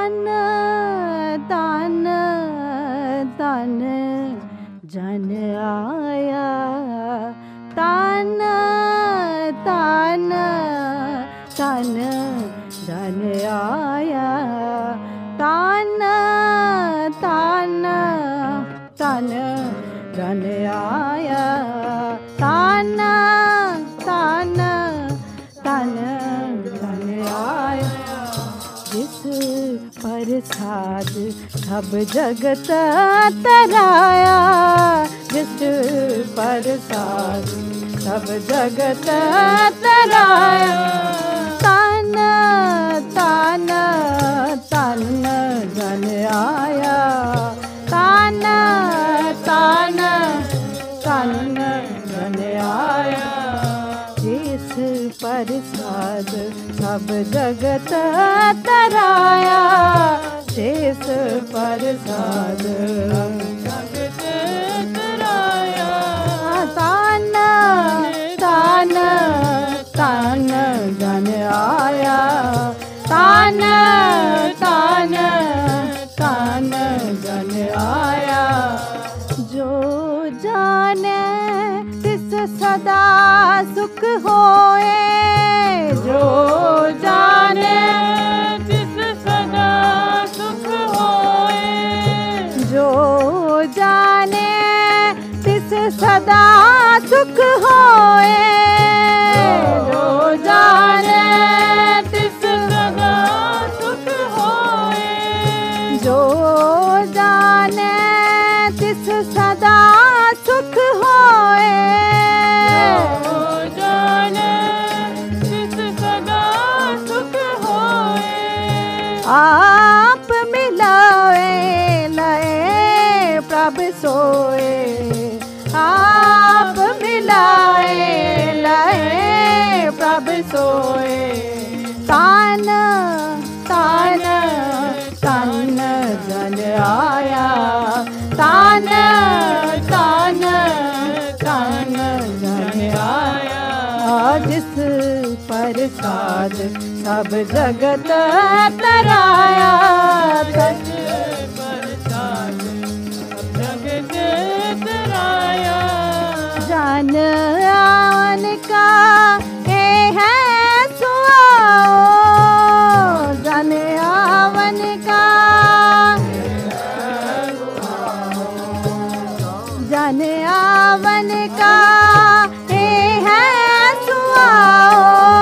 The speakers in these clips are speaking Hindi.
तान तान तान जन आया, तान तान तान जन आया, तान तान तान जन आया, तान तान तान जन आया। जिस प्रसाद सब जगत तराया, जिस प्रसाद सब जगत तराया, तान तान तान जन आया, तान तान तान जन आया। जिस प्रसाद सब जगत तराया, जिस प्रसाद जगत तराया, तान तान तान जन आया, तान तान तान जन आया। जो जाने तिस सदा सुख होए, जो जाने तिस सदा सुख होए, जो जाने तिस सदा सुख होए, जो जाने तिस सदा सुख होए, जो जाने तिस सदा सुख होए, जो जाने तिस सदा सुख होए। आप मिलाए लए प्रभ सोए, आप मिलाए लए प्रभ सोए, तान तान तान जन आया, तान तान तान जन आया। जिस प्रसाद सब जगत तराया, जिस प्रसाद सब जगत तराया, जान आवन का ये है सुआओ, जान आवन का जन आवन का ये है सुआओ,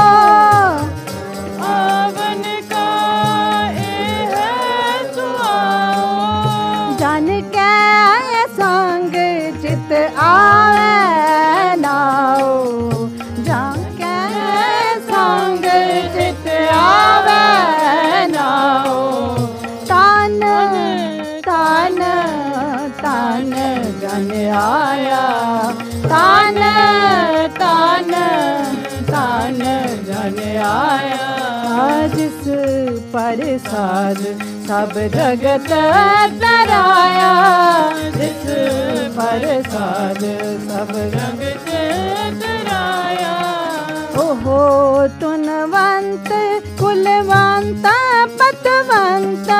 आवन का ये है सुआओ। जन के संग चित आवे नाओ, जन के संग चित आवे नाओ, तान तान तान जन आया, तान तान तान जन आया। जिस प्रसाद सब जगत तराया, जिस प्रसाद सब जगत तराया। ओहो तुनवंत कुलवंत पतवंत,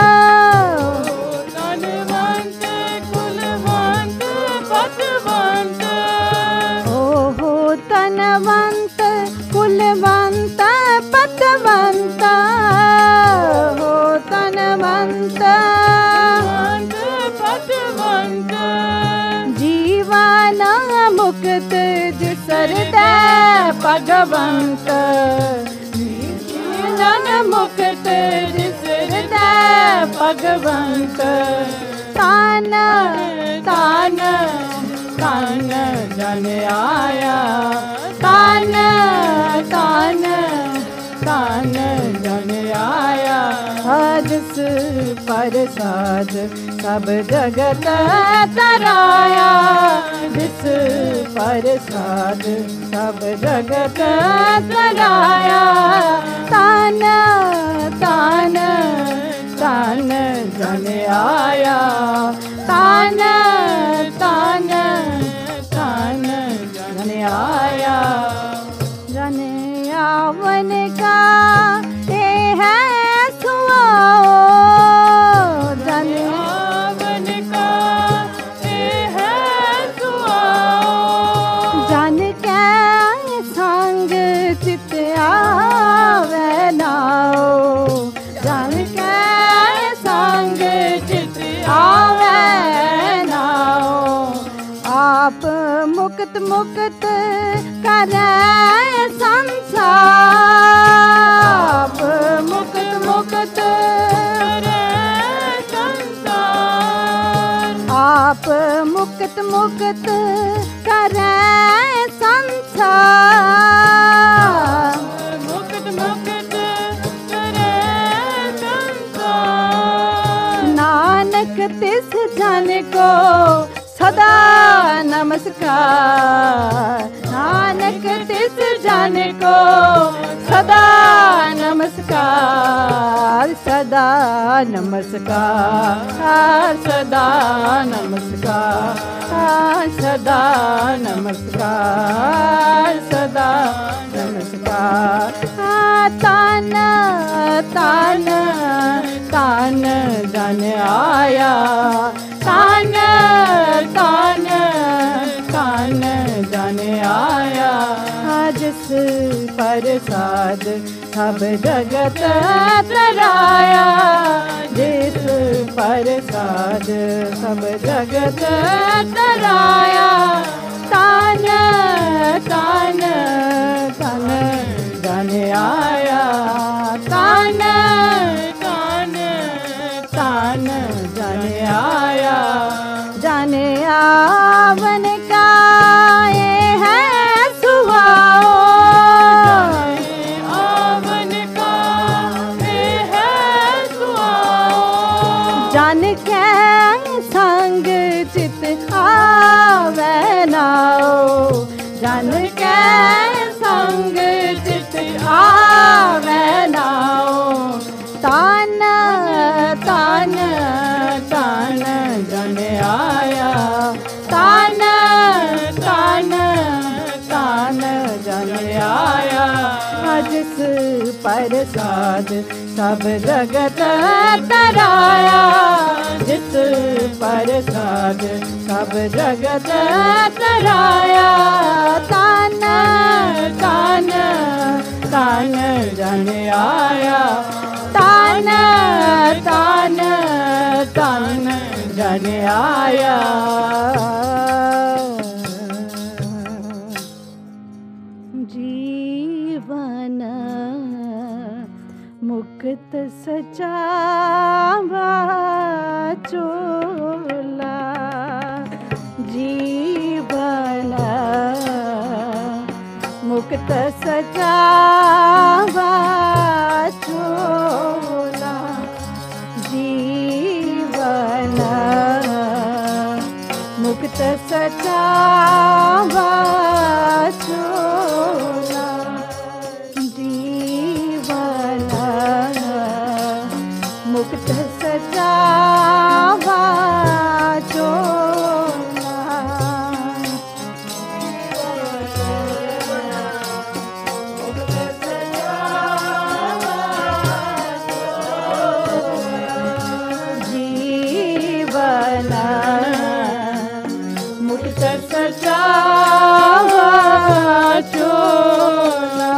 तनवंत कुलवंत पतवंत, ओहो तनवंत कुलवंत पतवंत, हो तनवंत पतवंत। जीवन मुक्त जिसर दे भगवंत, जीवन मुक्त जिसर दे भगवंत, तान तान तान जन आया, तान तान तान जन आया। जिस प्रसाद सब जगत तराया, जिस प्रसाद सब जगत तराया, तान तान तान जन आया, तान तान तान जन आया। जन आवन का ये है सुआओ, जान के संग चित आवे नाओ। आप मुक्त मुक्त करे संसार, आप मुक्त मुक्त करे संसार, आप मुक्त मुक्त करे संसार, मुक्त मुक्त करे संसार। नानक तिस जन को सदा नमस्कार, नानक तिस जन को सदा नमस्कार, सदा नमस्कार, सदा नमस्कार, सदा नमस्कार, सदा नमस्कार। तान तान तान जन आया, तान तान तान जन आया। जिस प्रसाद सब जगत तराया, जिस प्रसाद सब जगत तराया। तान तान तान जन आया, तान तान तान जन आया। जन आवन का ये है सुभाओ, आवन का ये है सुभाओ। जन के संग चित आवे नाओ, जन के संग चित आवे नाओ। तान तान तान जन आया, तान तान तान जन आया। जिस प्रसाद सब जगत तराया, जिस प्रसाद सब जगत तराया। तान तान तान जन आया, तान तान तान जन आया। जीवन मुक्त सचावा चोला, जीवन मुक्त सचावा चोला। जीवन मुक्त सचावा चोला, जीवन मुक्त सचावा चोला। जीवन मुक्त सचावा चोला।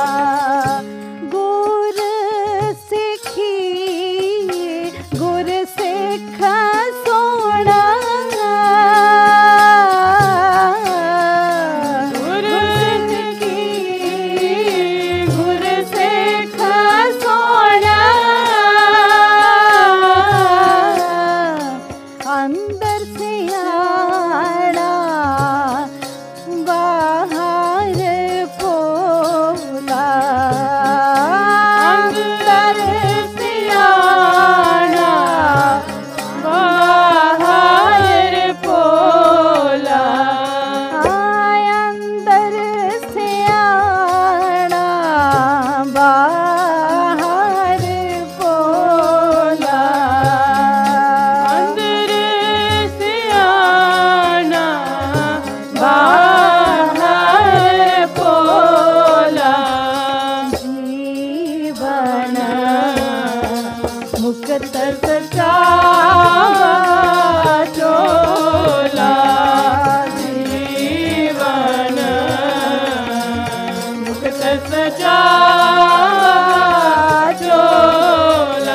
गुर सिखी गुर सिख सोना, गुर सिखी गुर सिख सोना। अंदर से आड़ा बाहर पोला, अंदर से आड़ा बाहर पोला। अंदर से आड़ा बाहर पोला, अंदर से आना बाहर पोला। जीवन मुक्त सचावा चोला, जीवन मुक्त सचावा चोला।